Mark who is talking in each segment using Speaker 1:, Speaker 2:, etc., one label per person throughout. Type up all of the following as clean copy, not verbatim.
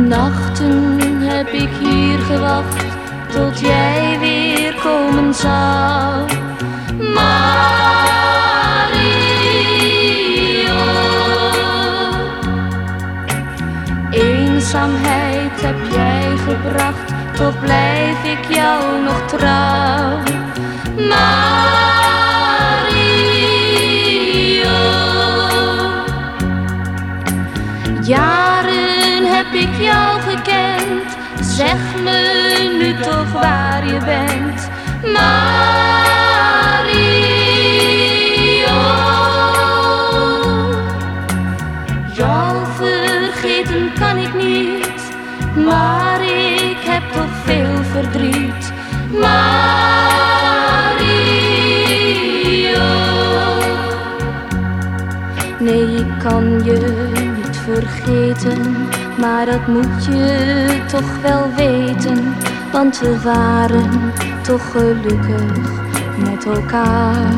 Speaker 1: Nachten heb ik hier gewacht tot jij weer komen zou. Mario, eenzaamheid heb jij gebracht, toch blijf ik jou nog trouw. Mario, jaren heb ik jou gekend, zeg me nu toch waar je bent. Mario, jou vergeten kan ik niet, maar ik heb toch veel verdriet. Mario, nee, ik kan je niet vergeten, maar dat moet je toch wel weten, want we waren toch gelukkig met elkaar.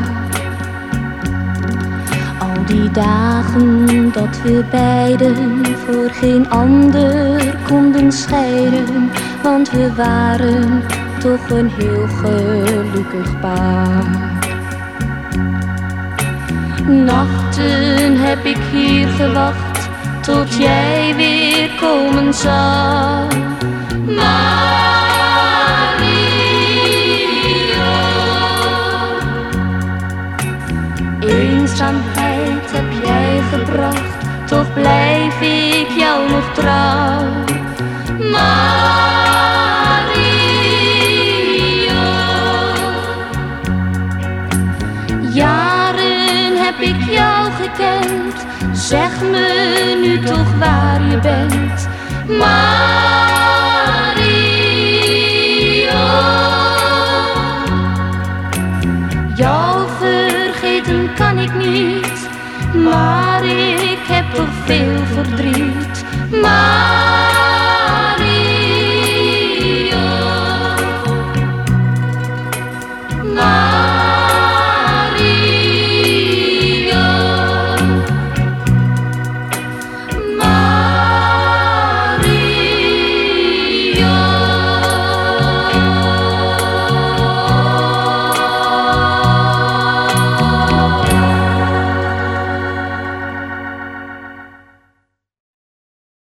Speaker 1: Al die dagen dat we beiden voor geen ander konden scheiden, want we waren toch een heel gelukkig paar. Nachten heb ik hier gewacht tot jij weer komen zou. Mario, eenzaamheid heb jij gebracht, toch blijf ik jou nog trouw. Mario, jaren heb ik jou gekend, zeg me nu toch waar je bent.